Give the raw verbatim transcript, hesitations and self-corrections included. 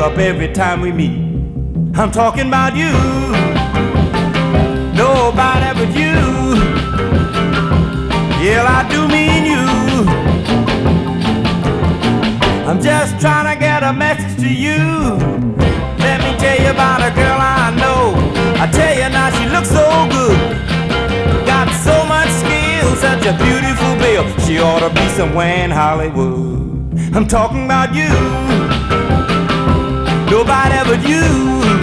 up every time we meet. I'm talking about you, nobody but you. Yeah, I do mean you. I'm just trying to get a message to you. Let me tell you about a girl I know. I tell you now, she looks so good, got so much skill, such a beautiful bill. She ought to be somewhere in Hollywood. I'm talking about you, nobody but you.